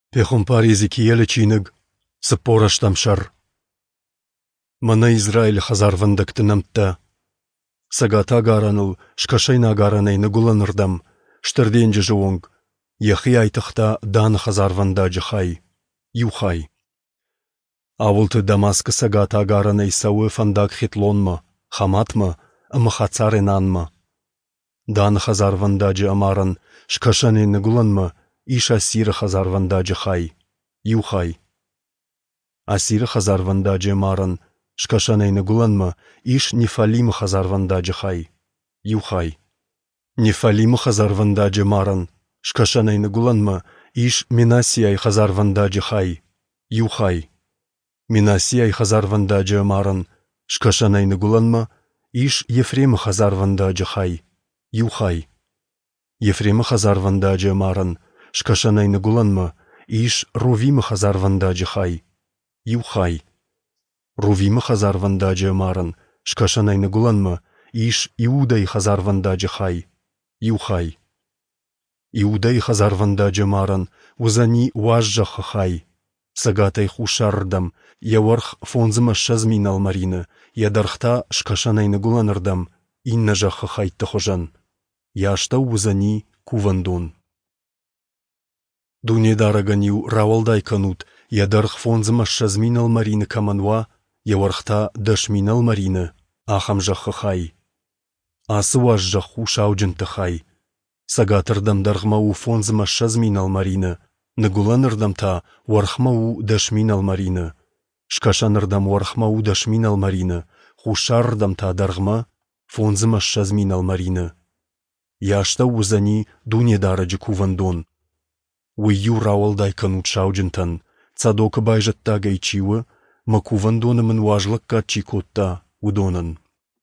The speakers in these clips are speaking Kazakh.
Пехомпар Езекиеля чиныг, сапораштам шар. Мана Израиль хазарвандакты намтта. Сагата гараныл, шкашайна гаранай нагуланырдам, штырденже жуонг, яхи айтықта дан хазарванда жахай, юхай. Авулты Дамаска сагата гаранай сауы фандак хитлонма, хаматма, амахацаренанма. Дан хазарванда жа амаран, шкашанай нагуланма, иш асир хазарванда жахай, юхай. Асир хазарванда жа амаран, шкашанай нагуланма, иш нефалим хазарванда жахай, юхай. Нефалим хазарванда жа маран, шкашанай нагуланма, иш Минасияй хазарванда жахай, юхай. Минасияй хазарванда жа маран, шкашанай нагуланма, иш Ефрем хазарванда жахай, юхай. Ефрем хазарванда жа маран, шкашанай нагуланма, иш Рувим хазарванда жахай, юхай. Рувим хазарванда жа маран, шкашанай нагуланма, иш Иудай хазарванда жахай, юхай. Иудай хазарванда жа маран, узани уажжа хахай. Сагатай хушардам, яварх фонзыма шазминал марина, ядархта шкашанай нагуланырдам, инна жа хахай тахожан. Яшта узани кувандон. Дунедараганю равалдай канут, ядарх фонзыма шазминал марина каманва, явархта дашминал марина, ахам жа хахай. Асы уажжа хушауджын тахай. Сагатырдам даргмау фонзыма шазминал марина, нагуланырдамта вархмау дашминал марина. Шкашанырдам вархмау дашминал марина, хушардамта даргма фонзыма шазминал марина. Яшта узани дунедараджы кувандон. Уйю равалдай канут шауджынтан, цадока байжатта гайчиwa, макувандонымын важлыкка чикотта удонын.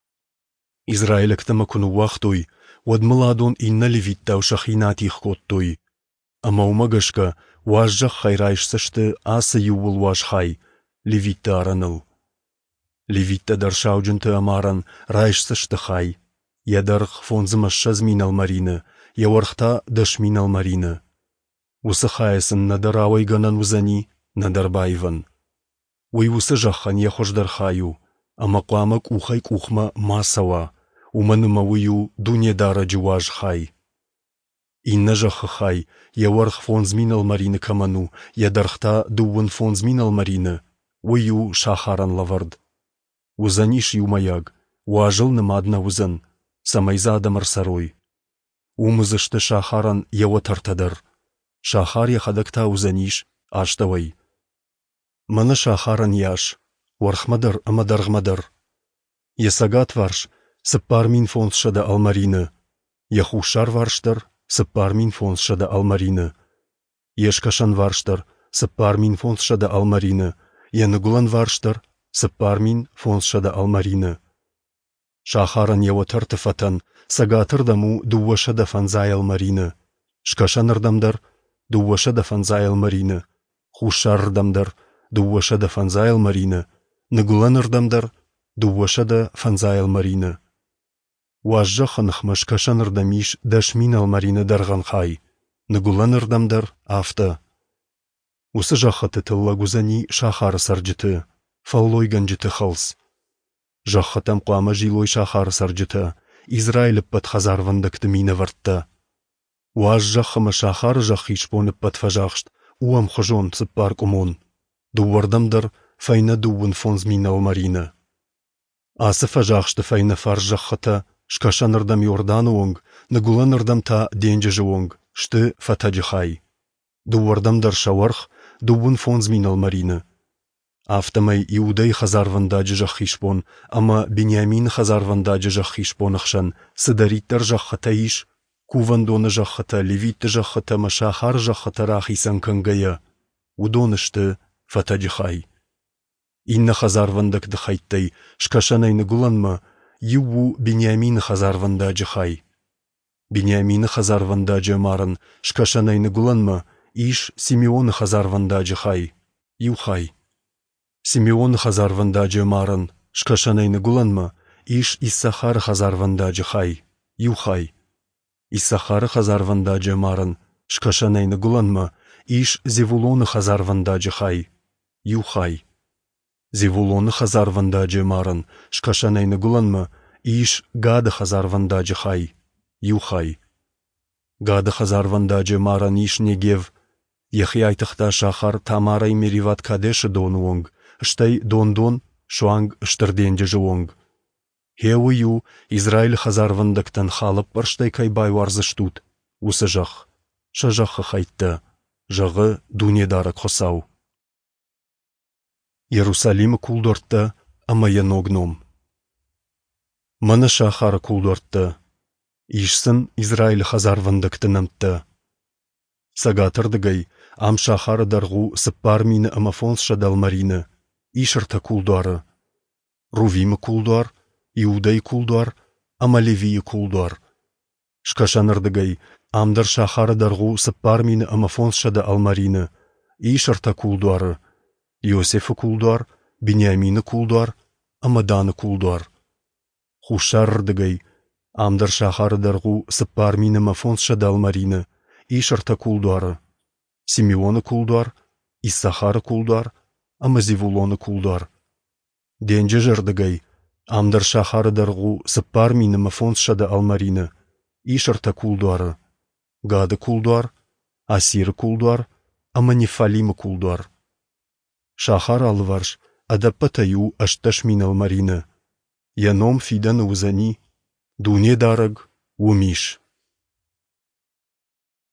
Израилькта макуну вахтой, вадмаладон инна левиттау шахинатих коттой. Амаумагашка важжах хайрайшсашты асы ювыл важхай, левитта араныл. Левитта даршауджынты амаран райшсашты хай. Ядарх фонзыма шазминал марина, явархта дашминал марина. Усахаясын надаравай ганан узани, надарбайван. Уй усажахан яхождархаю, амакуамак ухай кухма масава, уманыма уйу дунедара джуажхай. Инна жахахай, яварх фонзминал марина каману, ядархта дуван фонзминал марина, уйу шахаран лавард. Узаниш юмаяг, уажыл намадна узан, самайзадамар сарой. Умызышты шахаран яватартадар. Шахар яхадакта узаниш, аштавай. Мана шахаран яш, вархмадар амадаргмадар. Ясагат варш, сыппармин фонсшада алмарина. Яхушар варштар, сыппармин фонсшада алмарина. Ешкашан варштар, сыппармин фонсшада алмарина. Янагулан варштар, сыппармин фонсшада алмарина. Шахаран яватартафатан, сагатырдаму дувашада фанзай алмарина. Шкашанырдамдар, дувашада фанзай алмарина. Хушардамдар, дувашада фанзай алмарина. Нагуланырдамдар, дувашада фанзай алмарина. Уажжаханхма шкашанырдамиш дашмин алмарина дарганхай. Нагуланырдамдар афта. Усажахаты тыллагузани шахар сарджыты. Фаллой ганджыты халс. Жахатам қуама жилой шахар сарджыты. Израиль пат хазарвандакты мина вартта. Уажжахама шахар жахишпоны пат фажахшт. Уам хожон цыппар кумон. Дувардамдар файна дуван фонзмина алмарина. Асы фажахшты файна фаржахата. Шкашанырдам Йордануонг, нагуланырдам та денджы жуонг, шты фатаджихай. Дувардамдар шаварх, дуван фонзмин алмарина. Автамай Иудай хазарвандаджы жахишпон, ама Беньямин хазарвандаджы жахишпонахшан, сыдариттар жахатаиш, кувандоны жахата, левитты жахата, машахар жахата рахисан кангая. Удонышты фатаджихай. Инна хазарвандак дхайттай, шкашанай нагуланма, Юву Беньямин хазарванда джахай. Беньямин хазарванда джамаран, шкашанай нагуланма, иш Симеон хазарванда джахай. Юхай. Симеон хазарванда джамаран, шкашанай нагуланма, иш Иссахар хазарванда джахай. Юхай. Иссахар хазарванда джамаран, шкашанай нагуланма, Иш Зевулоны хазар вандаджы хай. Юхай. Зевулоны хазар вандаджы марын, шкашанайны гуланмы, иш Гады хазар вандаджы хай. Юхай. Гады хазар вандаджы маран иш Негев. Яхяйтыхта шахар Тамарай Мериват Кадеши дон вонг, штай дон шуанг штырденде жуонг. Хеую Израиль хазар вандактан халып барштай кайбай варзыштут. Усы жах. Шажахы хайтты. Жағы дунедары қосау. Иерусалимы кулдортты, амая ногном. Маны шахары кулдортты. Ишсын Израиль хазар вандактынамтты. Сагатырдыгай, ам шахары даргу сыппар мины амафонс шадал марины. Ишырта кулдары. Рувимы кулдар, Иудай кулдар, Амалевии кулдар. Шкашанырдыгай, амдар шахары даргу сыппар мины амафонс шада алмарины. Ишырта кулдары. Иосифы кулдар, Бениамины кулдар, Амаданы кулдар. Хушарырдыгай, амдар шахары даргу сыппар мины амафонс шада алмарины. Ишырта кулдары. Симеоны кулдар, Иссахары кулдар, Амазевулоны кулдар. Денже жырдыгай, амдар шахары даргу сыппар мины мафонс шада алмарины. Ишырта кулдары. Гады кулдар, Асиры кулдар, Аманифалимы кулдар. Шахар алварш, адаппатаю ашташ мин алмарины. Яном фидан узани, дуне дараг, умиш.